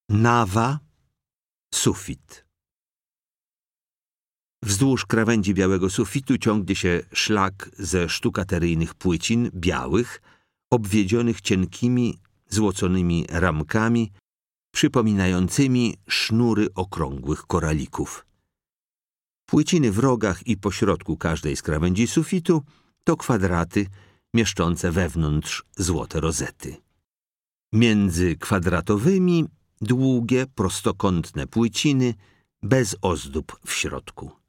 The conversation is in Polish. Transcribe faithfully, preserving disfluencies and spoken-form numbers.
Nawa, sufit. Wzdłuż krawędzi białego sufitu ciągnie się szlak ze sztukateryjnych płycin białych, obwiedzionych cienkimi, złoconymi ramkami, przypominającymi sznury okrągłych koralików. Płyciny w rogach i pośrodku każdej z krawędzi sufitu to kwadraty mieszczące wewnątrz złote rozety. Między kwadratowymi długie, prostokątne płyciny bez ozdób w środku.